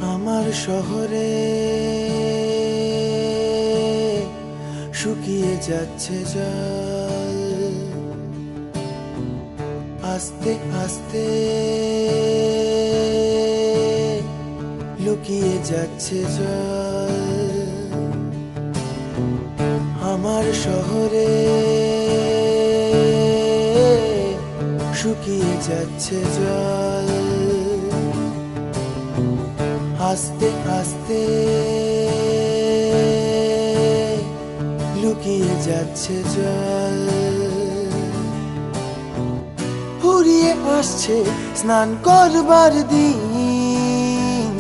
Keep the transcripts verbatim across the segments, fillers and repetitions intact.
আমার শহরে শুকিয়ে যাচ্ছে জল, আস্তে আস্তে লুকিয়ে যাচ্ছে জল। আমার শহরে শুকিয়ে যাচ্ছে জল, আস্তে আস্তে লুকিয়ে যাচ্ছে জল। ফুরিয়ে আসছে স্নান করবার দিন,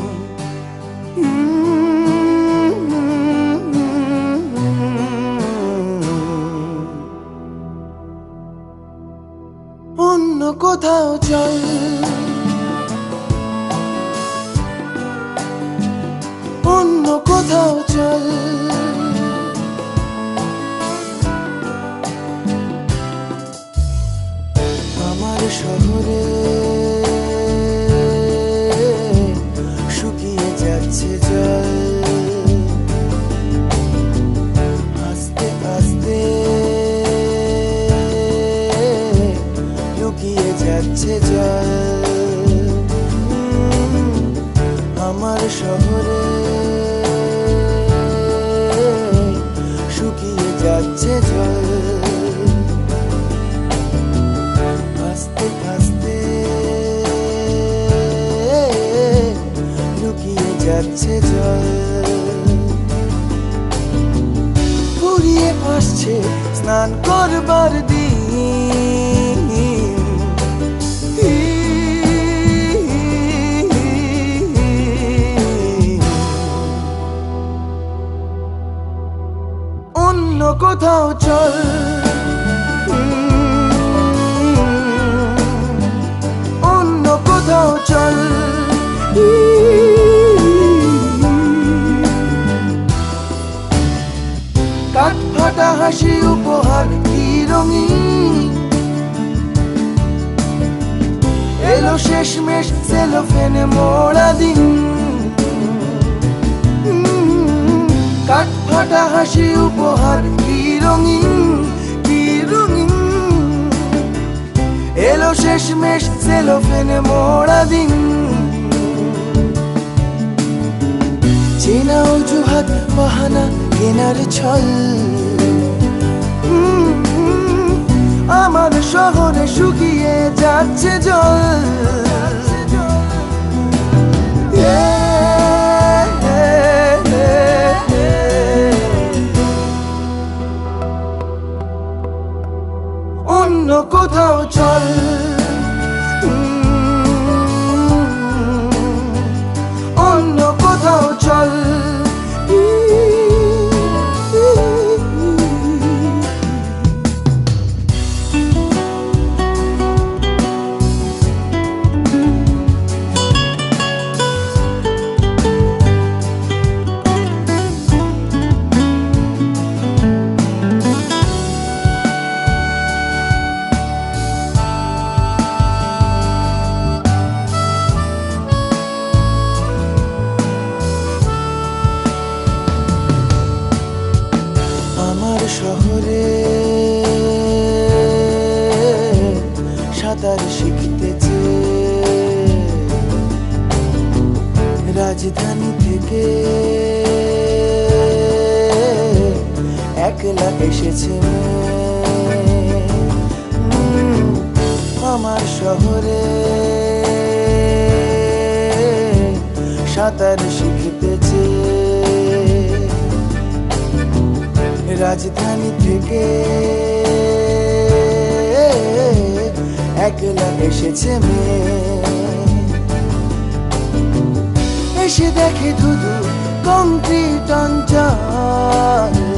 অন্য কোথাও চল, অন্য কোথাও চল। আমার শহরে শুকিয়ে যাচ্ছে জল, আস্তে আস্তে লুকিয়ে যাচ্ছে জল। আমার শহরে শুকিয়ে যাচ্ছে জল, আস্তে আস্তে লুকিয়ে যাচ্ছে জল। ফুরিয়ে আসছে স্নান করবার দিন, অন্য কোথাও চল, অন্য কোথাও চল। কাঠ ফাটা হাসি উপহার কি রঙিন, এলো শেষমেশ সেলোফেনে মোড়া দিন। কাঠ ফাটা হাসি উপহার কি রঙিন, কি রঙিন, এলো শেষমেশ সেলোফেনে মোড়া দিন। চেনা অজুহাত বাহানা কেনার ছল, আমার শহরে শুকিয়ে যাচ্ছে জল। অন্য কোথাও চল, অন্য কোথাও চল। আমার শহরে সাঁতার শিখতেছে রাজধানী থেকে একলা এসেছে। আমার শহরে সাঁতার শিখতেছে রাজধানী থেকে একলা এসেছে মেয়ে। এসে দেখে ধুধু কংক্রিট অঞ্চল,